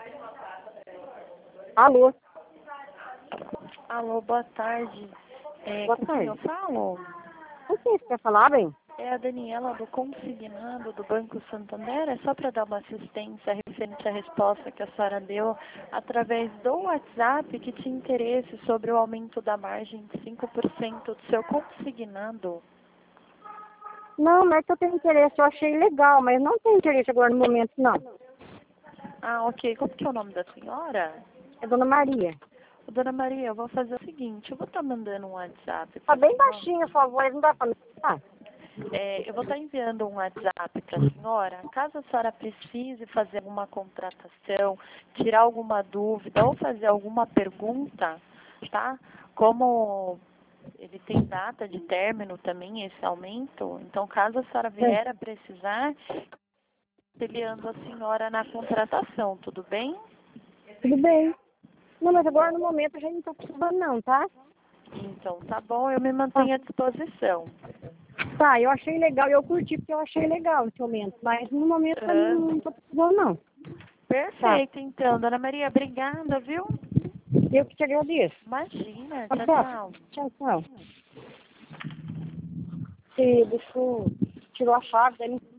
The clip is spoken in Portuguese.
Alô? Alô, boa tarde. Boa Com quem tarde. eu falo? Com quem você quer falar, bem? É a Daniela do Consignado do Banco Santander. É só para dar uma assistência referente à resposta que a senhora deu através do WhatsApp que tinha interesse sobre o aumento da margem de 5% do seu consignado. Não, não é que eu tenho interesse, eu achei legal, mas não tenho interesse agora no momento, não. Ah, ok. Como que é o nome da senhora? É Dona Maria. Ô, Dona Maria, eu vou fazer o seguinte, eu vou estar mandando um WhatsApp Tá para a bem senhora. baixinho a sua voz, não dá pra me escutar? Eu vou estar enviando um WhatsApp para a senhora. Caso a senhora precise fazer alguma contratação, tirar alguma dúvida ou fazer alguma pergunta, tá? Como ele tem data de término também, esse aumento, então caso a senhora vier a precisar, auxiliando a senhora na contratação, tudo bem? Tudo bem. Não, mas agora no momento a gente não tá precisando não, tá? Então tá bom, eu me Ah, mantenho à disposição. tá, eu achei legal, eu curti porque eu achei legal esse aumento, mas no momento eu não tô precisando não. Tá, Perfeito, então, Dona Maria, obrigada, viu? eu que te agradeço. Imagina, Tá tchau, bom? tchau. Tchau, tchau. Você deixou, tirou a chave, daí não